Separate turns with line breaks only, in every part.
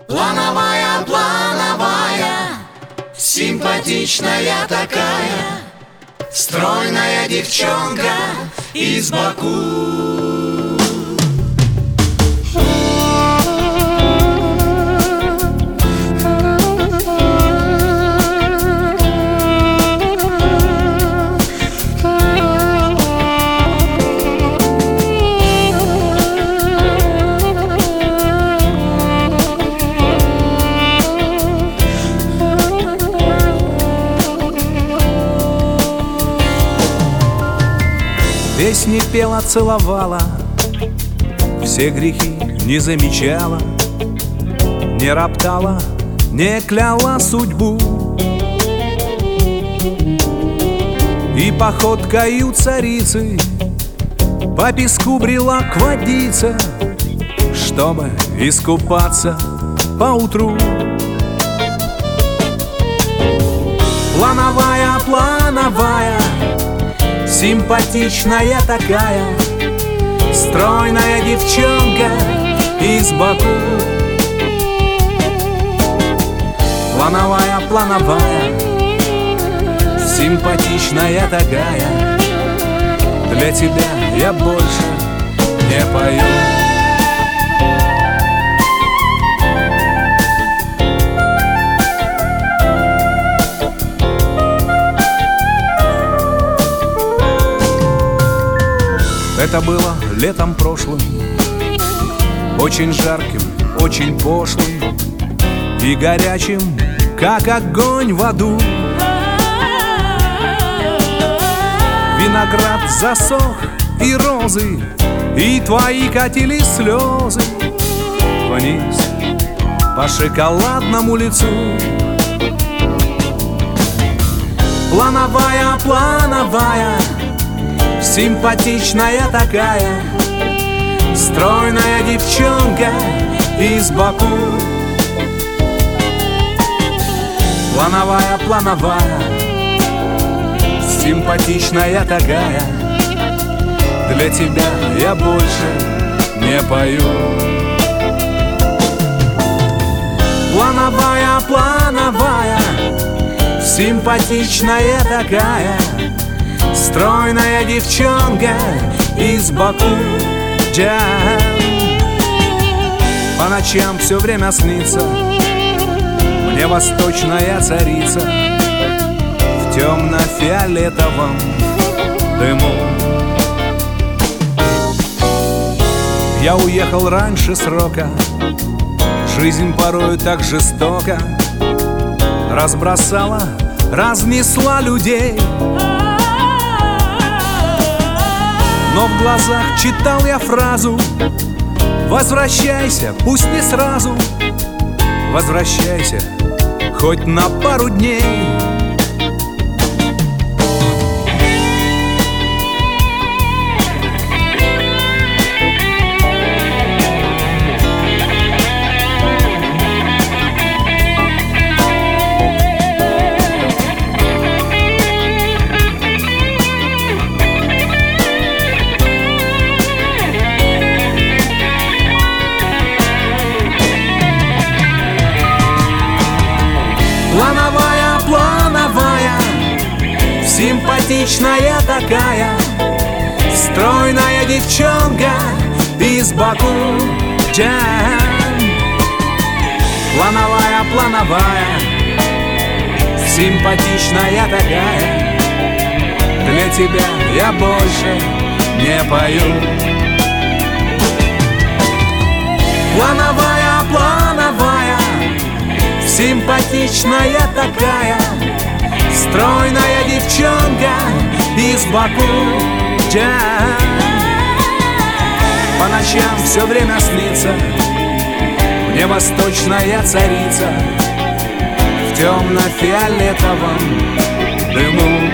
Плановая, плановая, симпатичная такая, стройная девчонка из Баку.
Песни пела, целовала, все грехи не замечала, не роптала, не кляла судьбу. И походкою царицы по песку брела к водице, чтобы искупаться поутру. Плановая, плановая, симпатичная такая, стройная девчонка из Баку. Плановая, плановая, симпатичная такая, для тебя я больше не пою. Это было летом прошлым, очень жарким, очень пошлым и горячим, как огонь в аду. Виноград засох и розы, и твои катили слезы вниз по шоколадному лицу. Плановая, плановая, симпатичная такая, стройная девчонка из Баку. Плановая, плановая, симпатичная такая, для тебя я больше не пою. Плановая, плановая, симпатичная такая, стройная девчонка из Баку. По ночам все время снится мне восточная царица в темно-фиолетовом дыму. Я уехал раньше срока, жизнь порою так жестоко разбросала, разнесла людей. Но в глазах читал я фразу: возвращайся, пусть не сразу, возвращайся хоть на пару дней. Плановая, плановая, симпатичная такая, стройная девчонка из Баку. Плановая, плановая, симпатичная такая, для тебя я больше не пою. Плановая, плановая, симпатичная такая, стройная девчонка из Баку. По ночам все время снится мне восточная царица в темно-фиолетовом дыму.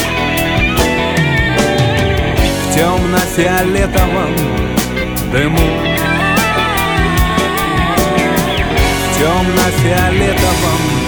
В темно-фиолетовом дыму. В темно-фиолетовом